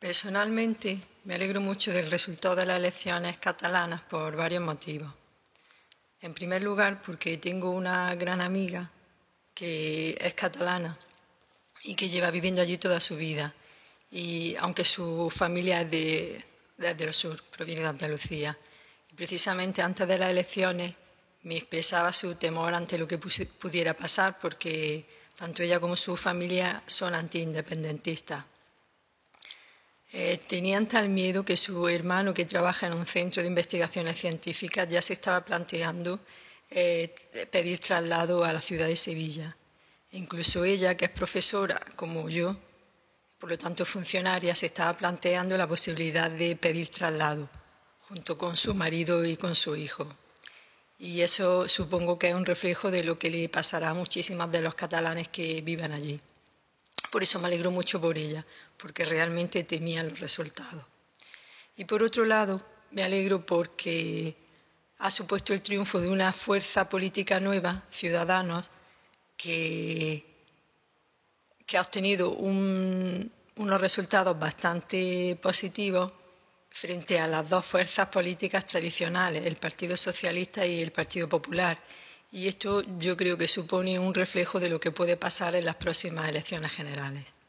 Personalmente, me alegro mucho del resultado de las elecciones catalanas por varios motivos. En primer lugar, porque tengo una gran amiga que es catalana y que lleva viviendo allí toda su vida. Y aunque su familia es del sur, proviene de Andalucía. Y precisamente antes de las elecciones me expresaba su temor ante lo que pudiera pasar, porque tanto ella como su familia son antiindependentistas. Tenían tal miedo que su hermano, que trabaja en un centro de investigaciones científicas, ya se estaba planteando pedir traslado a la ciudad de Sevilla. E incluso ella, que es profesora como yo, por lo tanto funcionaria, se estaba planteando la posibilidad de pedir traslado junto con su marido y con su hijo. Y eso supongo que es un reflejo de lo que le pasará a muchísimas de los catalanes que viven allí. Por eso me alegro mucho por ella, porque realmente temían los resultados. Y por otro lado, me alegro porque ha supuesto el triunfo de una fuerza política nueva, Ciudadanos, que ha obtenido unos resultados bastante positivos frente a las dos fuerzas políticas tradicionales, el Partido Socialista y el Partido Popular. Y esto yo creo que supone un reflejo de lo que puede pasar en las próximas elecciones generales.